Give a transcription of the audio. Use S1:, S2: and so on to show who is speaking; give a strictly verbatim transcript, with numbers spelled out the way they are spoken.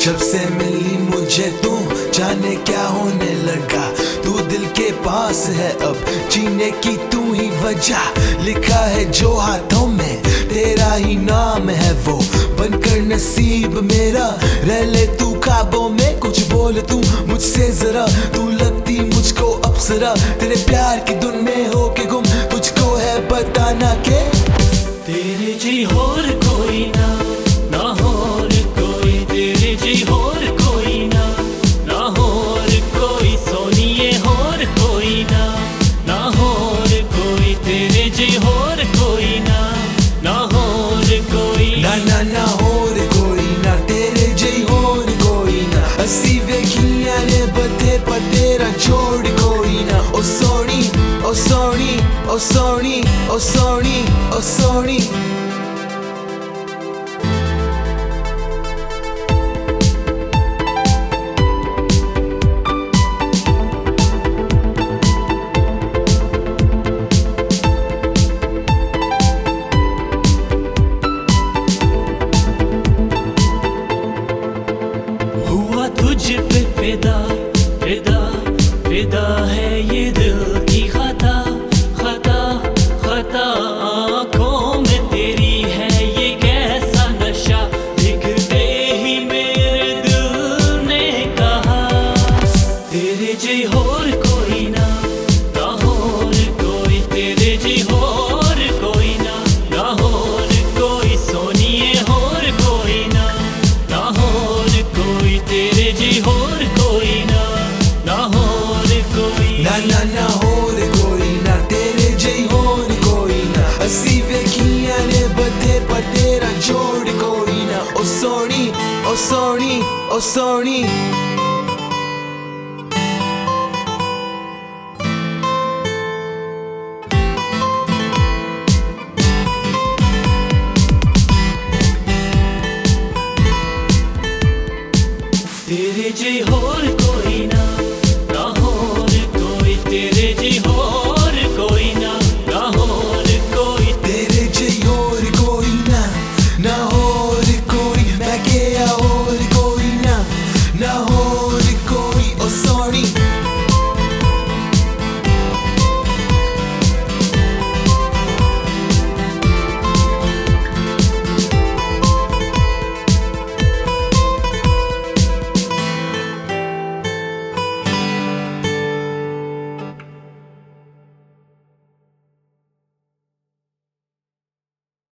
S1: जब से मिली मुझे तू जाने क्या होने लगा। तू दिल के पास है अब जीने की तू ही वजह। लिखा है जो हाथों में तेरा ही नाम है वो बनकर नसीब मेरा। रह ले तू ख्वाबों में कुछ बोल तू मुझसे जरा। तू लगती मुझको अप्सरा तेरे प्यार की धुन में हो के गुम तुझको है बताना के
S2: तेरे जी होर कोई ना ना होर कोई। तेरे जी होर कोई ना ना होर कोई। सोनिए होर कोई ना ना होर कोई। तेरे जी होर कोई ना ना होर कोई।
S1: ना ना ना होर कोई ना तेरे जी होर कोई ना। असी वेखियां ने बथे पर तेरा जोड़ कोई ना। ओ सोनी ओ सोनी ओ सोनी ओ सोनी ओ सोनी।
S2: हुआ तुझ पे फिदा फिदा फिदा है ये दिल की खता खता खता। आँखों में तेरी है ये कैसा नशा दिखते ही मेरे दिल ने कहा तेरे जी होर कोई ना ना होर कोई। तेरे जी होर कोई ना ना होर कोई। सोनिए होर कोई ना ना होर कोई। तेरे जी होर कोई ना ना होर कोई।
S1: ना ना ना होर कोई ना तेरे जी होर कोई ना। असी वेखियां ने बथे पर तेरा जोड़ कोई ना। ओ सोनी ओ सोनी ओ सोनी।